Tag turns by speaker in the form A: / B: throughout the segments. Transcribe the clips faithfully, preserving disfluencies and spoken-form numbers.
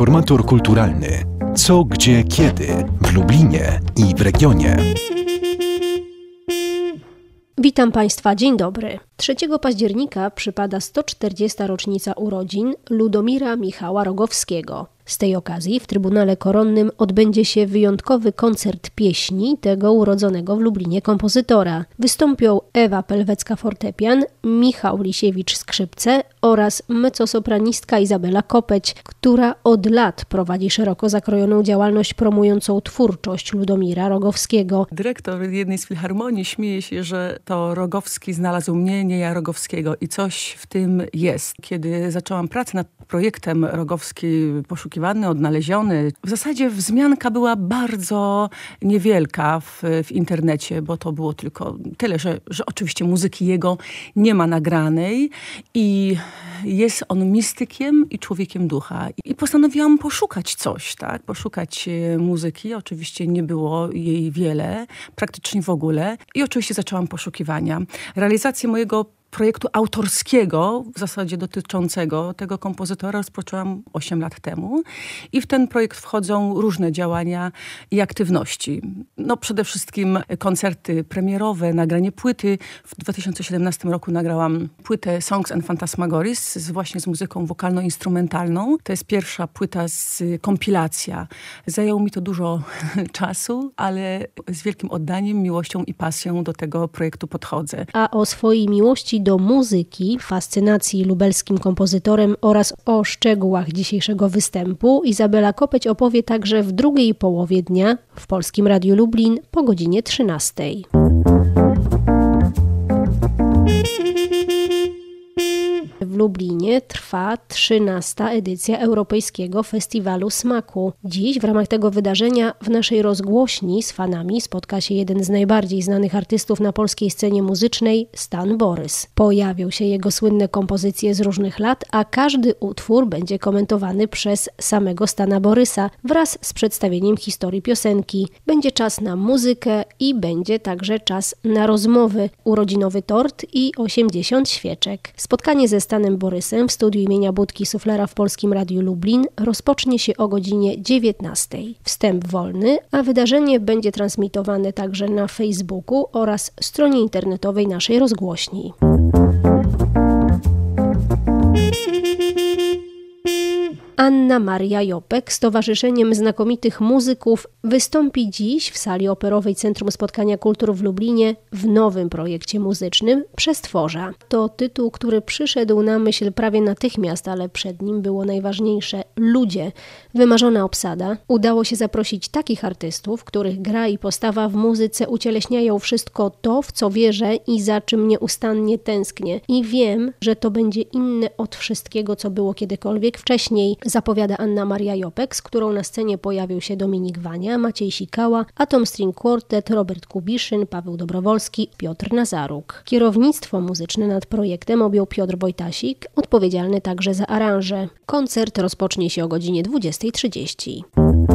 A: Informator kulturalny. Co, gdzie, kiedy w Lublinie i w regionie.
B: Witam Państwa, dzień dobry. trzeciego października przypada sto czterdziesta rocznica urodzin Ludomira Michała Rogowskiego. Z tej okazji w Trybunale Koronnym odbędzie się wyjątkowy koncert pieśni tego urodzonego w Lublinie kompozytora. Wystąpią Ewa Pelwecka-fortepian, Michał Lisiewicz-skrzypce oraz mezzosopranistka Izabela Kopeć, która od lat prowadzi szeroko zakrojoną działalność promującą twórczość Ludomira Rogowskiego.
C: Dyrektor jednej z filharmonii śmieje się, że to Rogowski znalazł mnie, nie ja Rogowskiego, i coś w tym jest. Kiedy zaczęłam pracę nad projektem Rogowski poszukiwany, odnaleziony, w zasadzie wzmianka była bardzo niewielka w, w internecie, bo to było tylko tyle, że, że oczywiście muzyki jego nie ma nagranej i jest on mistykiem i człowiekiem ducha. I postanowiłam poszukać coś, tak? Poszukać muzyki. Oczywiście nie było jej wiele, praktycznie w ogóle. I oczywiście zaczęłam poszukiwania. Realizację mojego projektu autorskiego, w zasadzie dotyczącego tego kompozytora, rozpoczęłam osiem lat temu i w ten projekt wchodzą różne działania i aktywności. No przede wszystkim koncerty premierowe, nagranie płyty. W dwa tysiące siedemnastym roku nagrałam płytę Songs and Phantasmagories z, właśnie z muzyką wokalno-instrumentalną. To jest pierwsza płyta z kompilacja. Zajęło mi to dużo czasu, ale z wielkim oddaniem, miłością i pasją do tego projektu podchodzę.
B: A o swojej miłości do muzyki, fascynacji lubelskim kompozytorem oraz o szczegółach dzisiejszego występu Izabela Kopeć opowie także w drugiej połowie dnia w Polskim Radiu Lublin po godzinie trzynastej. W Lublinie trwa trzynasta edycja Europejskiego Festiwalu Smaku. Dziś w ramach tego wydarzenia w naszej rozgłośni z fanami spotka się jeden z najbardziej znanych artystów na polskiej scenie muzycznej, Stan Borys. Pojawią się jego słynne kompozycje z różnych lat, a każdy utwór będzie komentowany przez samego Stana Borysa wraz z przedstawieniem historii piosenki. Będzie czas na muzykę i będzie także czas na rozmowy, urodzinowy tort i osiemdziesiąt świeczek. Spotkanie ze Stanem Borysem w studiu imienia Budki Suflera w Polskim Radiu Lublin rozpocznie się o godzinie dziewiętnastej. Wstęp wolny, a wydarzenie będzie transmitowane także na Facebooku oraz stronie internetowej naszej rozgłośni. Anna Maria Jopek z Towarzyszeniem Znakomitych Muzyków wystąpi dziś w sali operowej Centrum Spotkania Kultur w Lublinie w nowym projekcie muzycznym Przestworza. To tytuł, który przyszedł na myśl prawie natychmiast, ale przed nim było najważniejsze – ludzie. Wymarzona obsada. Udało się zaprosić takich artystów, których gra i postawa w muzyce ucieleśniają wszystko to, w co wierzę i za czym nieustannie tęsknię. I wiem, że to będzie inne od wszystkiego, co było kiedykolwiek wcześniej, zapowiada Anna Maria Jopek, z którą na scenie pojawił się Dominik Wania, Maciej Sikała, Atom String Quartet, Robert Kubiszyn, Paweł Dobrowolski, Piotr Nazaruk. Kierownictwo muzyczne nad projektem objął Piotr Wojtasik, odpowiedzialny także za aranże. Koncert rozpocznie się o godzinie dwudziestej trzydzieści.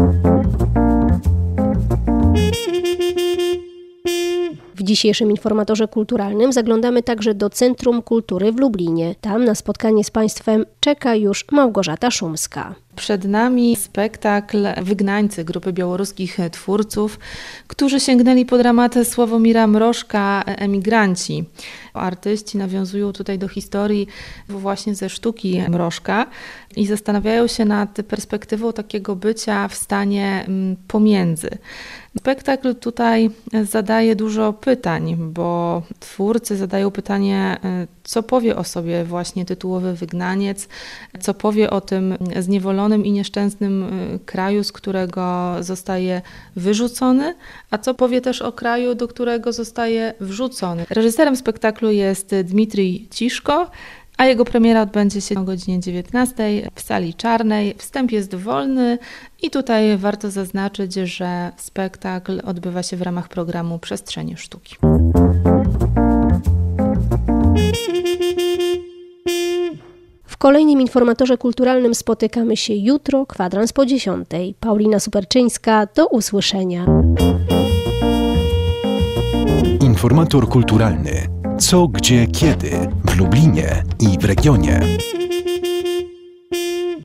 B: W dzisiejszym informatorze kulturalnym zaglądamy także do Centrum Kultury w Lublinie. Tam na spotkanie z Państwem czeka już Małgorzata Szumska.
D: Przed nami spektakl Wygnańcy, grupy białoruskich twórców, którzy sięgnęli po dramat Sławomira Mrożka Emigranci. Artyści nawiązują tutaj do historii właśnie ze sztuki Mrożka i zastanawiają się nad perspektywą takiego bycia w stanie pomiędzy. Spektakl tutaj zadaje dużo pytań, bo twórcy zadają pytanie, co powie o sobie właśnie tytułowy wygnaniec, co powie o tym zniewolonym i nieszczęsnym kraju, z którego zostaje wyrzucony, a co powie też o kraju, do którego zostaje wrzucony. Reżyserem spektaklu jest Dmitrij Ciszko, a jego premiera odbędzie się o godzinie dziewiętnastej w sali czarnej. Wstęp jest wolny i tutaj warto zaznaczyć, że spektakl odbywa się w ramach programu Przestrzenie Sztuki.
B: W kolejnym informatorze kulturalnym spotykamy się jutro, kwadrans po dziesiątej. Paulina Superczyńska, do usłyszenia.
A: Informator kulturalny. Co, gdzie, kiedy w Lublinie i w regionie.